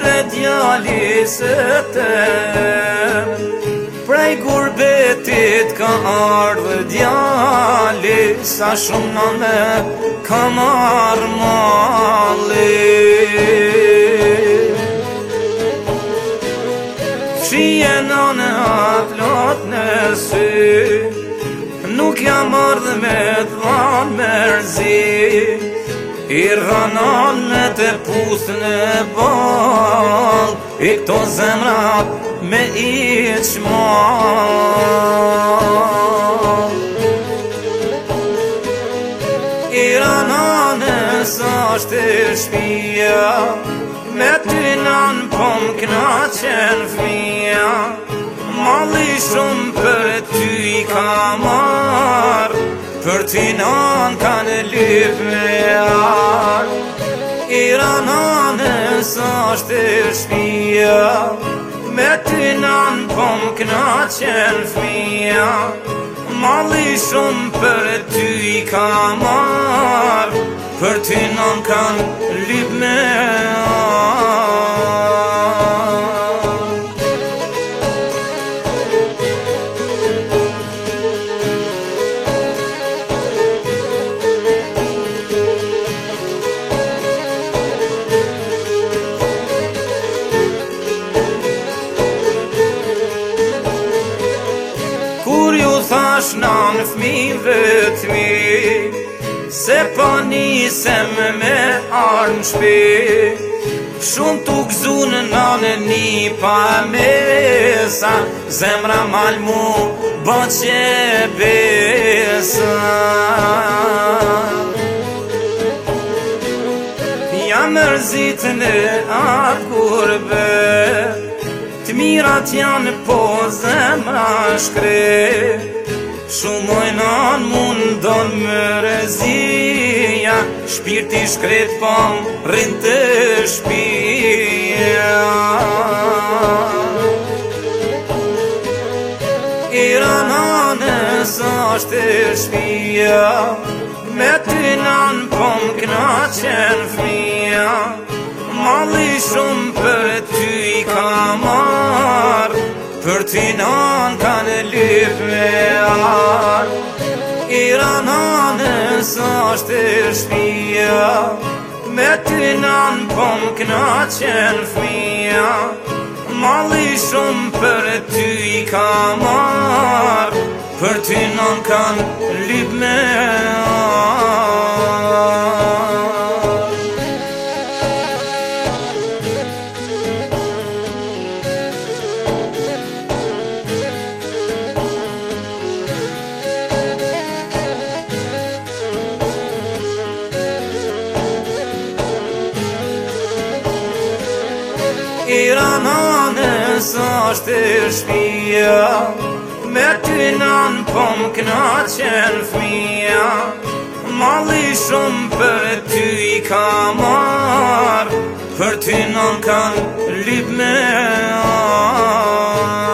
dhe djali së tem, prej gurbetit ka ardhë djali, sa shumë nane ka marrë malli. Fshije nane atë lot në sy, nuk jam ardhë me dhanë mërzi, i rënon me të puthë në bal, i këto zemrat me i qmal. I rënon e sa është e shpia, me ty nën po m'knaqen fmija, malli shumë për ty i ka marrë, për ty nën ka në lyp me arë. I rënon e sa është e shpia, me ty nën po m'knaqen fmija, malli shumë për ty i ka marrë, për ty nën ka në lyp me arë. Thash nan fmive t'mi, se po nisem me armë shpi, shumë t'u gzun nane një pa mesa, zemra mal mu bo që besa. Jam mërzit në atë kurbe, t'mirat janë po zemra shkre, shumojnan mundon mërezia, shpirti shkret po rrin të shpia. I rënon e sa është e shpia, me ty nën po m'knaqen fmija, malli shumë për ty i ka marrë, për ty nën ka në lyp me arë. I rënon e sa është e shpia, me ty nën po m'knaqen fmija, malli shumë për ty i ka marrë, për ty nën ka në lyp me arë. I rënon e sa është e shpia, me ty nën po m'knaqen fmija, malli shumë për ty i ka marrë, për ty nën ka lyp me arë.